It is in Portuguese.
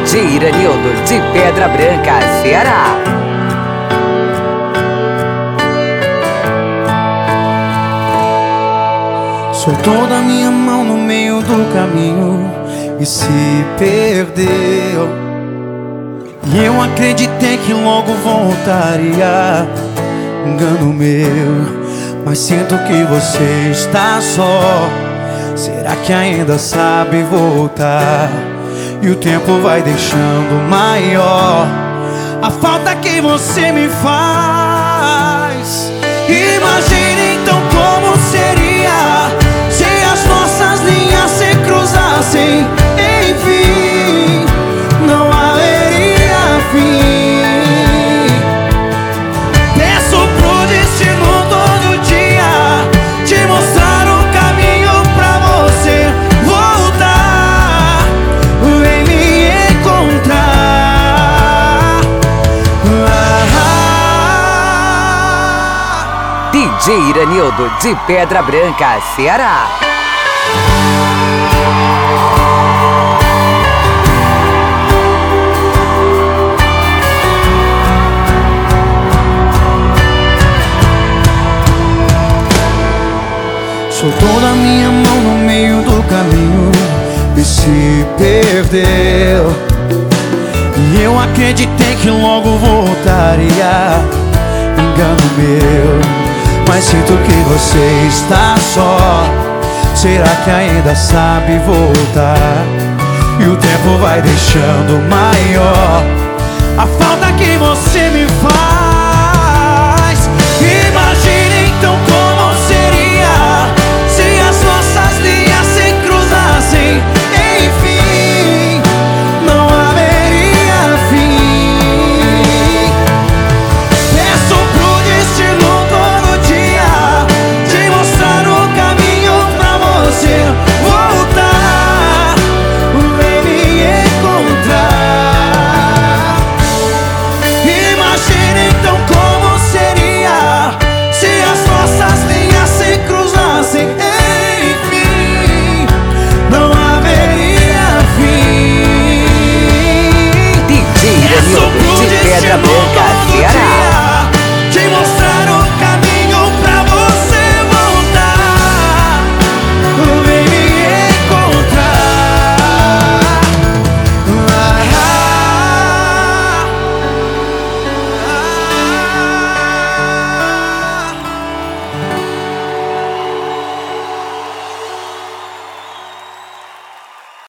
DJ Iranildo de Pedra Branca, Ceará. Soltou da minha mão no meio do caminho e se perdeu. E eu acreditei que logo voltaria. Engano meu, mas sinto que você está só. Será que ainda sabe voltar? E o tempo vai deixando maior a falta que você me faz. Imagine então como seria se as nossas linhas se cruzassem. Enfim, não haveria fim. Peço pro destino todo dia te mostrar o caminho pra você voltar. Vem me encontrar. DJ Iranildo de Pedra Branca, Ceará. Soltou da minha mão no meio do caminho e se perdeu. E eu acreditei que logo voltaria. Engano meu, mas sinto que você está só. Será que ainda sabe voltar? E o tempo vai deixando maior a falta que você me faz.